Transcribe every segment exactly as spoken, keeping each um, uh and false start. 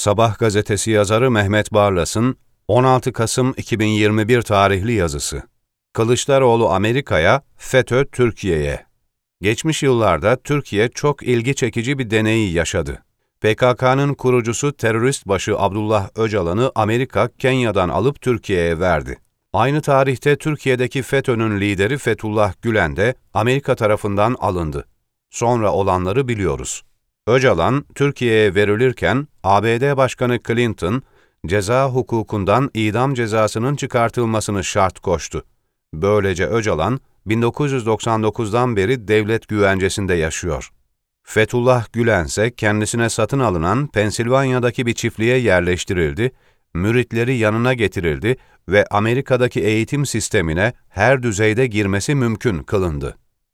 Sabah gazetesi yazarı Mehmet Barlas'ın on altı Kasım iki bin yirmi bir tarihli yazısı. Kılıçdaroğlu Amerika'ya, FETÖ Türkiye'ye. Geçmiş yıllarda Türkiye çok ilgi çekici bir deneyi yaşadı. P K K'nın kurucusu terörist başı Abdullah Öcalan'ı Amerika, Kenya'dan alıp Türkiye'ye verdi. Aynı tarihte Türkiye'deki FETÖ'nün lideri Fethullah Gülen de Amerika tarafından alındı. Sonra olanları biliyoruz. Öcalan, Türkiye'ye verilirken A B D Başkanı Clinton, ceza hukukundan idam cezasının çıkartılmasını şart koştu. Böylece Öcalan, bin dokuz yüz doksan dokuzdan beri devlet güvencesinde yaşıyor. Fethullah Gülen ise kendisine satın alınan Pensilvanya'daki bir çiftliğe yerleştirildi, müritleri yanına getirildi ve Amerika'daki eğitim sistemine her düzeyde girmesi mümkün kılındı.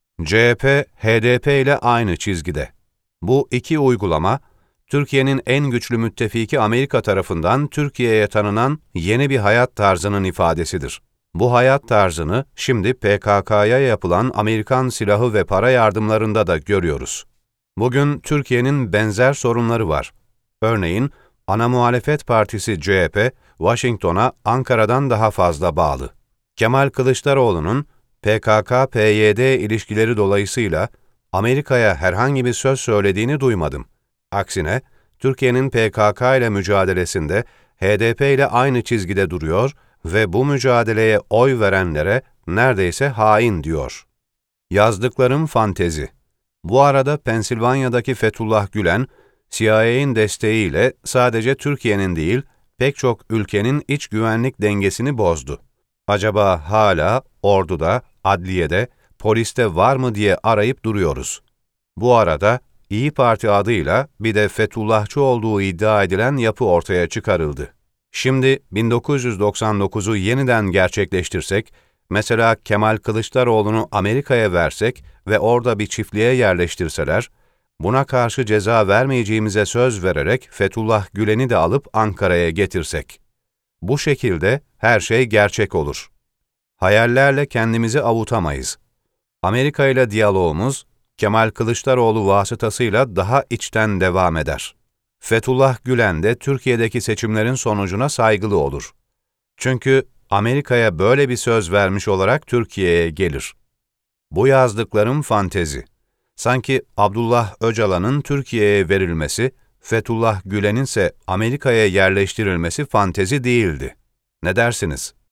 C H P, H D P ile aynı çizgide. Bu iki uygulama, Türkiye'nin en güçlü müttefiki Amerika tarafından Türkiye'ye tanınan yeni bir hayat tarzının ifadesidir. Bu hayat tarzını şimdi P K K'ya yapılan Amerikan silahı ve para yardımlarında da görüyoruz. Bugün Türkiye'nin benzer sorunları var. Örneğin, ana muhalefet partisi C H P, Washington'a Ankara'dan daha fazla bağlı. Kemal Kılıçdaroğlu'nun P K K P Y D ilişkileri dolayısıyla Amerika'ya herhangi bir söz söylediğini duymadım. Aksine, Türkiye'nin P K K ile mücadelesinde H D P ile aynı çizgide duruyor ve bu mücadeleye oy verenlere neredeyse hain diyor. Yazdıklarım fantezi. Bu arada Pensilvanya'daki Fethullah Gülen, C I A'nin desteğiyle sadece Türkiye'nin değil, pek çok ülkenin iç güvenlik dengesini bozdu. Acaba hala orduda, adliyede, poliste var mı diye arayıp duruyoruz. Bu arada İyi Parti adıyla bir de Fethullahçı olduğu iddia edilen yapı ortaya çıkarıldı. Şimdi bin dokuz yüz doksan dokuzu yeniden gerçekleştirsek, mesela Kemal Kılıçdaroğlu'nu Amerika'ya versek ve orada bir çiftliğe yerleştirseler, buna karşı ceza vermeyeceğimize söz vererek Fethullah Gülen'i de alıp Ankara'ya getirsek. Bu şekilde her şey gerçek olur. Hayallerle kendimizi avutamayız. Amerika ile diyalogumuz, Kemal Kılıçdaroğlu vasıtasıyla daha içten devam eder. Fethullah Gülen de Türkiye'deki seçimlerin sonucuna saygılı olur. Çünkü Amerika'ya böyle bir söz vermiş olarak Türkiye'ye gelir. Bu yazdıklarım fantezi. Sanki Abdullah Öcalan'ın Türkiye'ye verilmesi, Fethullah Gülen'in ise Amerika'ya yerleştirilmesi fantezi değildi. Ne dersiniz?